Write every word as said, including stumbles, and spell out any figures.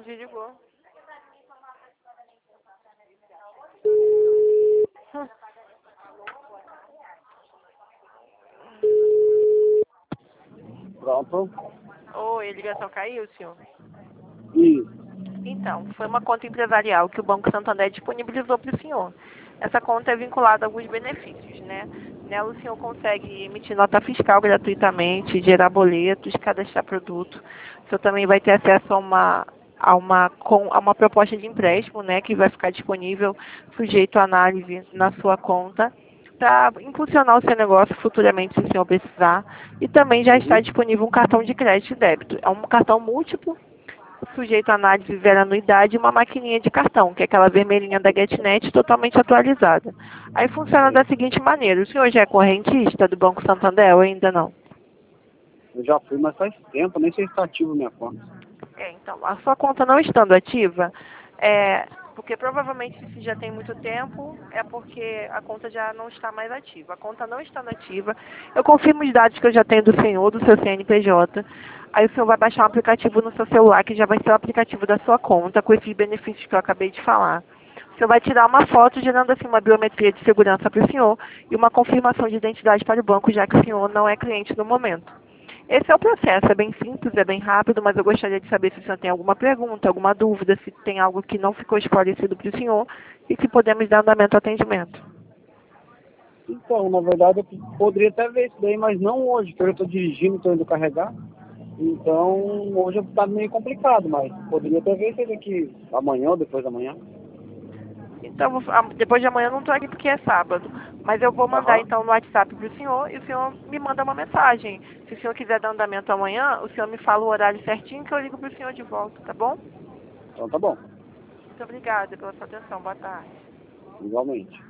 desligou. Hum. Pronto. Oi, a ligação caiu, senhor? Isso. Então, foi uma conta empresarial que o Banco Santander disponibilizou para o senhor. Essa conta é vinculada a alguns benefícios, né? Nela o senhor consegue emitir nota fiscal gratuitamente, gerar boletos, cadastrar produto. O senhor também vai ter acesso a uma, a uma, com, a uma proposta de empréstimo, né? Que vai ficar disponível, sujeito à análise na sua conta, para impulsionar o seu negócio futuramente, se o senhor precisar. E também já está Uhum. disponível um cartão de crédito e débito. É um cartão múltiplo, sujeito à análise vera anuidade, e uma maquininha de cartão, que é aquela vermelhinha da GetNet, totalmente atualizada. Aí funciona da seguinte maneira: o senhor já é correntista do Banco Santander ou ainda não? Eu já fui, mas faz tempo, nem sei se está ativo minha conta. É, então, a sua conta não estando ativa, é, porque provavelmente se já tem muito tempo, é porque a conta já não está mais ativa. A conta não estando ativa, eu confirmo os dados que eu já tenho do senhor, do seu C N P J. Aí o senhor vai baixar um aplicativo no seu celular, que já vai ser o aplicativo da sua conta, com esses benefícios que eu acabei de falar. O senhor vai tirar uma foto, gerando assim uma biometria de segurança para o senhor e uma confirmação de identidade para o banco, já que o senhor não é cliente no momento. Esse é o processo, é bem simples, é bem rápido, mas eu gostaria de saber se o senhor tem alguma pergunta, alguma dúvida, se tem algo que não ficou esclarecido para o senhor e se podemos dar andamento ao atendimento. Então, na verdade, eu poderia até ver isso daí, mas não hoje, porque eu estou dirigindo, estou indo carregar. Então, hoje está meio complicado, mas poderia até ver isso aqui amanhã ou depois da manhã. Então, vou- ah, depois de amanhã eu não estou aqui porque é sábado, mas eu vou mandar Aham. então no WhatsApp para o senhor e o senhor me manda uma mensagem. Se o senhor quiser dar andamento amanhã, o senhor me fala o horário certinho que eu ligo para o senhor de volta, tá bom? Então tá bom. Muito obrigada pela sua atenção, boa tarde. Igualmente.